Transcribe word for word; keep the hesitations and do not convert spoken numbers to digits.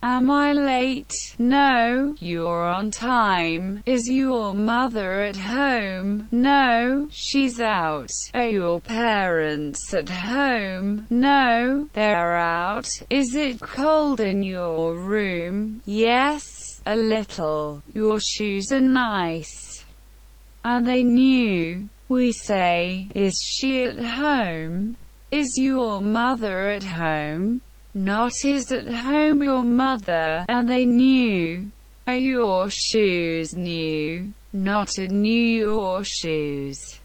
Am I late? No, you're on time. Is your mother at home? No, she's out. Are your parents at home? No, they're out. Is it cold in your room? Yes, a little. Your shoes are nice. Are they new? We say, is she at home? Is your mother at home? Not is at home your mother. Are they new? Are your shoes new? Not are new your shoes.